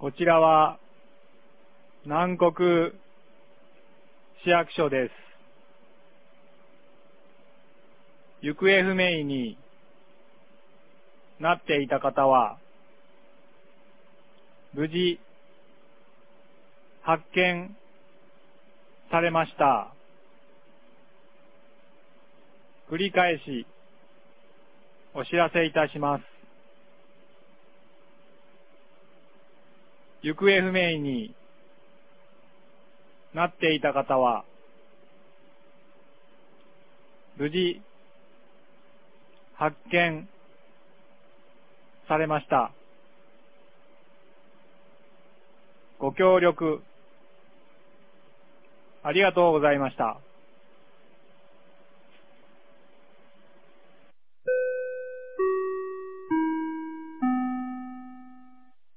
こちらは南国市役所です。行方不明になっていた方は無事発見されました。繰り返しお知らせいたします。行方不明になっていた方は無事発見されました。ご協力ありがとうございました。